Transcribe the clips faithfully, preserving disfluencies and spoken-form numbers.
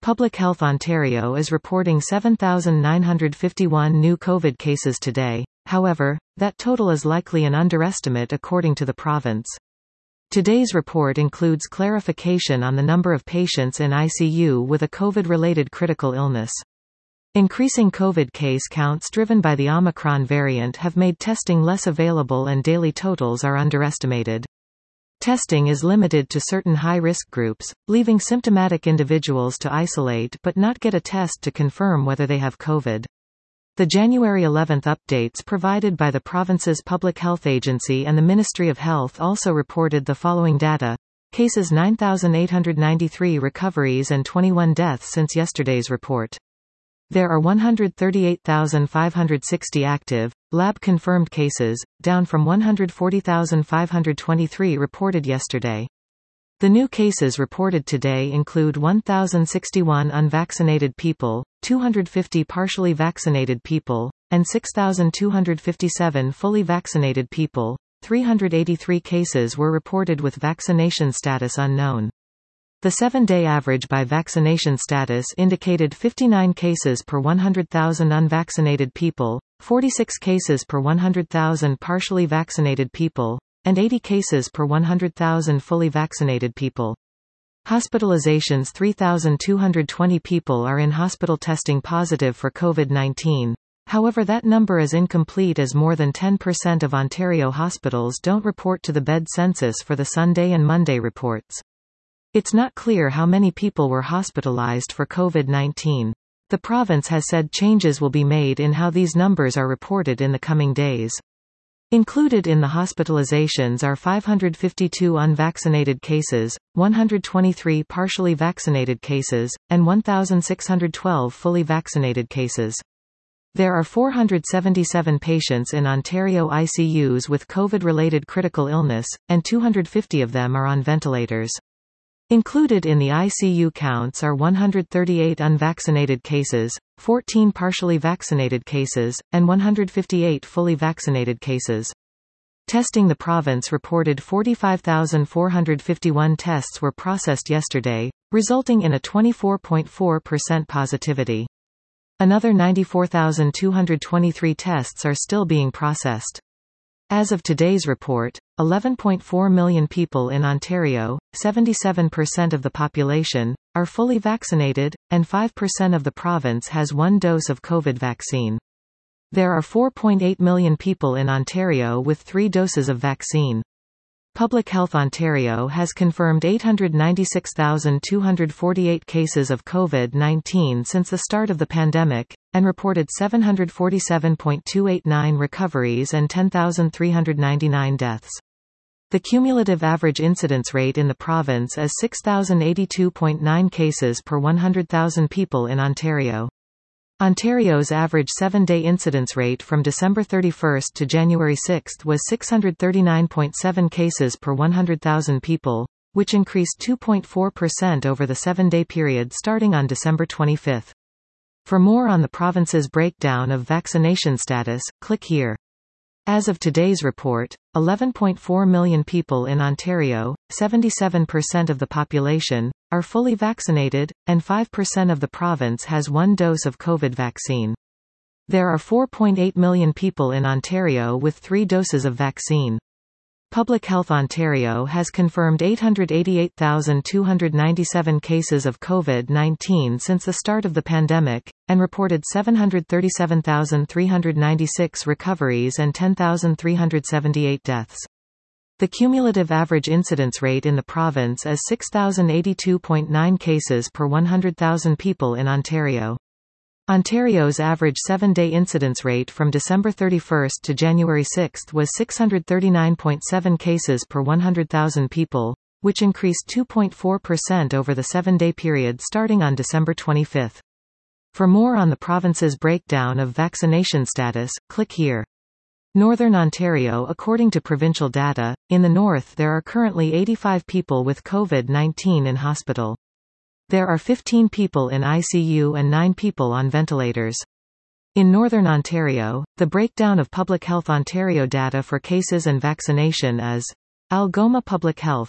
Public Health Ontario is reporting seven thousand nine hundred fifty-one new COVID cases today. However, that total is likely an underestimate according to the province. Today's report includes clarification on the number of patients in I C U with a COVID-related critical illness. Increasing COVID case counts driven by the Omicron variant have made testing less available and daily totals are underestimated. Testing is limited to certain high-risk groups, leaving symptomatic individuals to isolate but not get a test to confirm whether they have COVID. The January eleventh updates provided by the province's Public Health Agency and the Ministry of Health also reported the following data: cases nine thousand eight hundred ninety-three, recoveries and twenty-one deaths since yesterday's report. There are one hundred thirty-eight thousand five hundred sixty active, lab-confirmed cases, down from one hundred forty thousand five hundred twenty-three reported yesterday. The new cases reported today include one thousand sixty-one unvaccinated people, two hundred fifty partially vaccinated people, and six thousand two hundred fifty-seven fully vaccinated people. three hundred eighty-three cases were reported with vaccination status unknown. The seven-day average by vaccination status indicated fifty-nine cases per one hundred thousand unvaccinated people, forty-six cases per one hundred thousand partially vaccinated people, and eighty cases per one hundred thousand fully vaccinated people. Hospitalizations: three thousand two hundred twenty people are in hospital testing positive for COVID nineteen. However, that number is incomplete as more than ten percent of Ontario hospitals don't report to the bed census for the Sunday and Monday reports. It's not clear how many people were hospitalized for COVID nineteen. The province has said changes will be made in how these numbers are reported in the coming days. Included in the hospitalizations are five hundred fifty-two unvaccinated cases, one hundred twenty-three partially vaccinated cases, and one thousand six hundred twelve fully vaccinated cases. There are four hundred seventy-seven patients in Ontario I C Us with COVID-related critical illness, and two hundred fifty of them are on ventilators. Included in the I C U counts are one hundred thirty-eight unvaccinated cases, fourteen partially vaccinated cases, and one hundred fifty-eight fully vaccinated cases. Testing: the province reported forty-five thousand four hundred fifty-one tests were processed yesterday, resulting in a twenty-four point four percent positivity. Another ninety-four thousand two hundred twenty-three tests are still being processed. As of today's report, eleven point four million people in Ontario, seventy-seven percent of the population, are fully vaccinated, and five percent of the province has one dose of COVID vaccine. There are four point eight million people in Ontario with three doses of vaccine. Public Health Ontario has confirmed eight hundred ninety-six thousand two hundred forty-eight cases of COVID nineteen since the start of the pandemic, and reported seven hundred forty-seven thousand two hundred eighty-nine recoveries and ten thousand three hundred ninety-nine deaths. The cumulative average incidence rate in the province is six thousand eighty-two point nine cases per one hundred thousand people in Ontario. Ontario's average seven-day incidence rate from December thirty-first to January sixth was six hundred thirty-nine point seven cases per one hundred thousand people, which increased two point four percent over the seven-day period starting on December twenty-fifth. For more on the province's breakdown of vaccination status, click here. As of today's report, eleven point four million people in Ontario, seventy-seven percent of the population, are fully vaccinated, and five percent of the province has one dose of COVID vaccine. There are four point eight million people in Ontario with three doses of vaccine. Public Health Ontario has confirmed eight hundred eighty-eight thousand two hundred ninety-seven cases of COVID nineteen since the start of the pandemic, and reported seven hundred thirty-seven thousand three hundred ninety-six recoveries and ten thousand three hundred seventy-eight deaths. The cumulative average incidence rate in the province is six thousand eighty-two point nine cases per one hundred thousand people in Ontario. Ontario's average seven-day incidence rate from December thirty-first to January sixth was six hundred thirty-nine point seven cases per one hundred thousand people, which increased two point four percent over the seven-day period starting on December twenty-fifth. For more on the province's breakdown of vaccination status, click here. Northern Ontario. According to provincial data, in the north there are currently eighty-five people with COVID nineteen in hospital. There are fifteen people in I C U and nine people on ventilators. In Northern Ontario, the breakdown of Public Health Ontario data for cases and vaccination is: Algoma Public Health.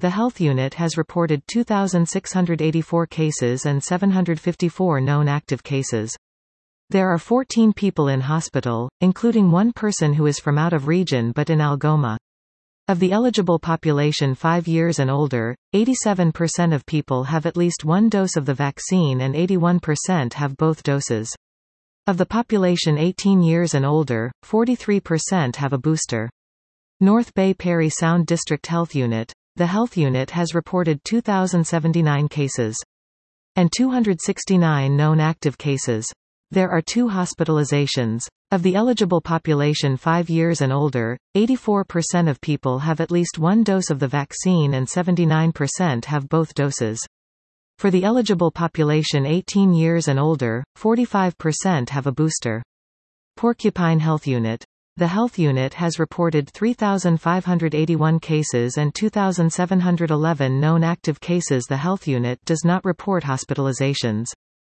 the Health Unit has reported two thousand six hundred eighty-four cases and seven hundred fifty-four known active cases. There are fourteen people in hospital, including one person who is from out of region but in Algoma. Of the eligible population five years and older, eighty-seven percent of people have at least one dose of the vaccine and eighty-one percent have both doses. Of the population eighteen years and older, forty-three percent have a booster. North Bay Parry Sound District Health Unit. The Health Unit has reported two thousand seventy-nine cases and two hundred sixty-nine known active cases. There are two hospitalizations. Of the eligible population five years and older, eighty-four percent of people have at least one dose of the vaccine and seventy-nine percent have both doses. For the eligible population eighteen years and older, forty-five percent have a booster. Porcupine Health Unit. The Health Unit has reported three thousand five hundred eighty-one cases and two thousand seven hundred eleven known active cases. The Health Unit does not report hospitalizations.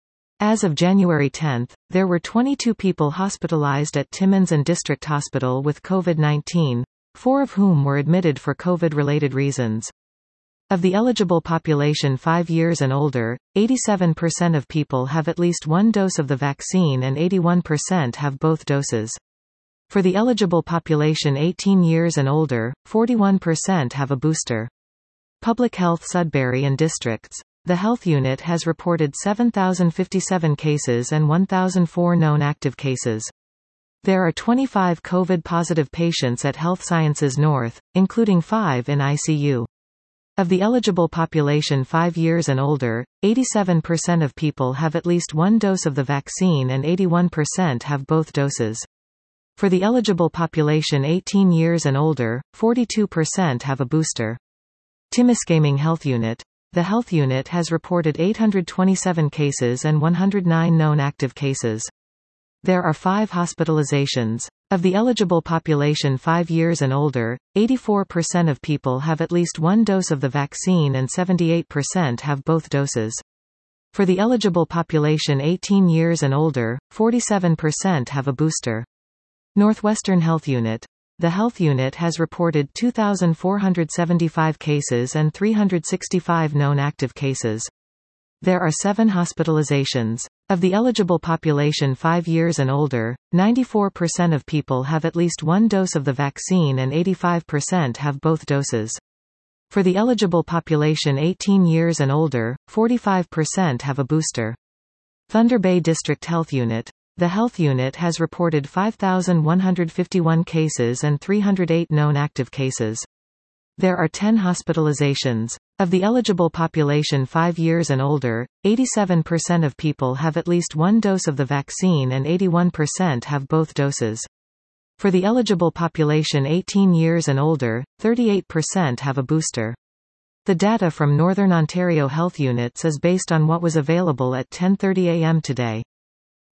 As of January tenth, there were twenty-two people hospitalized at Timmins and District Hospital with COVID nineteen, four of whom were admitted for COVID-related reasons. Of the eligible population five years and older, eighty-seven percent of people have at least one dose of the vaccine and eighty-one percent have both doses. For the eligible population eighteen years and older, forty-one percent have a booster. Public Health Sudbury and Districts. The Health Unit has reported seven thousand fifty-seven cases and one thousand four known active cases. There are twenty-five COVID-positive patients at Health Sciences North, including five in I C U. Of the eligible population five years and older, eighty-seven percent of people have at least one dose of the vaccine and eighty-one percent have both doses. For the eligible population eighteen years and older, forty-two percent have a booster. Timiskaming Health Unit. The Health Unit has reported eight hundred twenty-seven cases and one hundred nine known active cases. There are five hospitalizations. Of the eligible population five years and older, eighty-four percent of people have at least one dose of the vaccine and seventy-eight percent have both doses. For the eligible population eighteen years and older, forty-seven percent have a booster. Northwestern Health Unit. The Health Unit has reported two thousand four hundred seventy-five cases and three hundred sixty-five known active cases. There are seven hospitalizations. Of the eligible population five years and older, ninety-four percent of people have at least one dose of the vaccine and eighty-five percent have both doses. For the eligible population eighteen years and older, forty-five percent have a booster. Thunder Bay District Health Unit. The Health Unit has reported five thousand one hundred fifty-one cases and three hundred eight known active cases. There are ten hospitalizations. Of the eligible population five years and older, eighty-seven percent of people have at least one dose of the vaccine and eighty-one percent have both doses. For the eligible population eighteen years and older, thirty-eight percent have a booster. The data from Northern Ontario Health Units is based on what was available at ten thirty a m today.